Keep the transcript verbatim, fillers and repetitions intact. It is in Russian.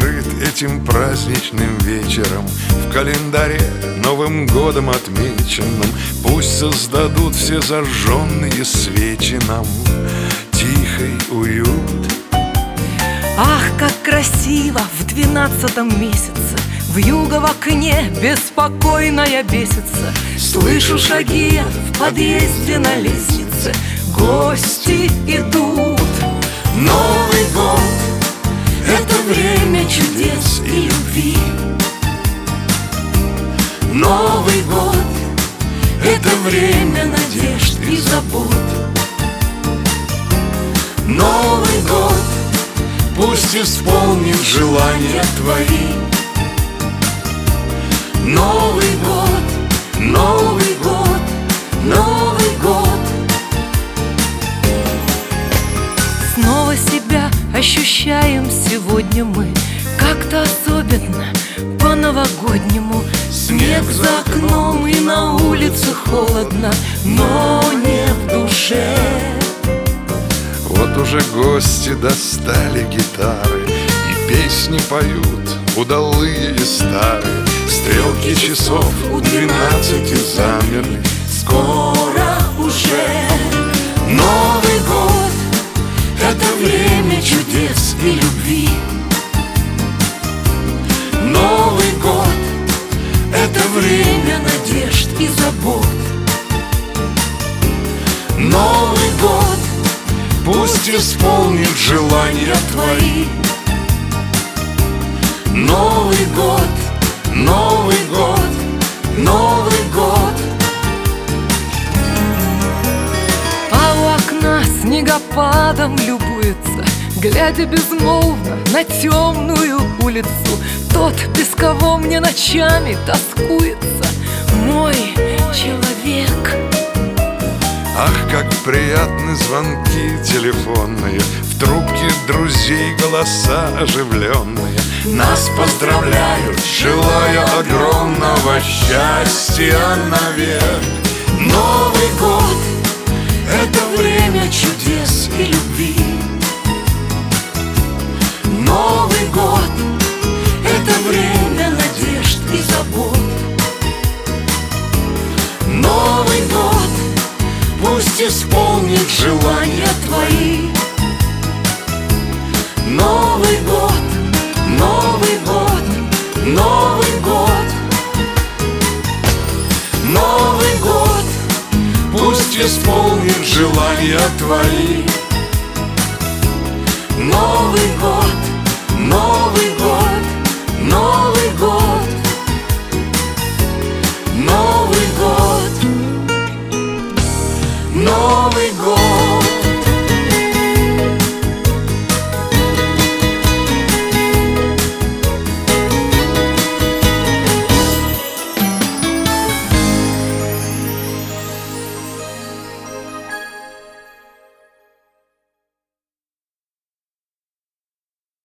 открыт этим праздничным вечером, в календаре Новым годом отмеченным. Пусть создадут все зажженные свечи нам тихий уют. Ах, как красиво в двенадцатом месяце, вьюга в окне беспокойная бесится. Слышу шаги в подъезде на лестнице, гости идут. Новый год — это время чудес и любви. Новый год — это время надежд и забот. Новый год пусть исполнит желания твои. Новый год, Новый год, Новый год. Снова себя ощущаем сегодня мы, как-то особенно по-новогоднему. Снег за окном и на улице холодно, но не в душе. Вот уже гости достали гитары и песни поют удалые и старые. Стрелки часов у двенадцати замерли. Скоро уже Новый год — это время чудес и любви. Новый год — это время надежд и забот. Новый год пусть исполнит желания твои. Новый год, Новый год, Новый год. А у окна снегопадом любуется, глядя безмолвно на темную улицу. Тот, без кого мне ночами тоскуется, мой человек. Ах, как приятны звонки телефонные, в трубке друзей голоса оживленные. Нас поздравляют, желая огромного счастья навек. Новый год — это время чудес и любви. Новый год — это время надежд и забот. Новый год пусть исполнит желания твои. Новый год, Новый год, Новый год. Новый год пусть исполнит желания твои. Новый год.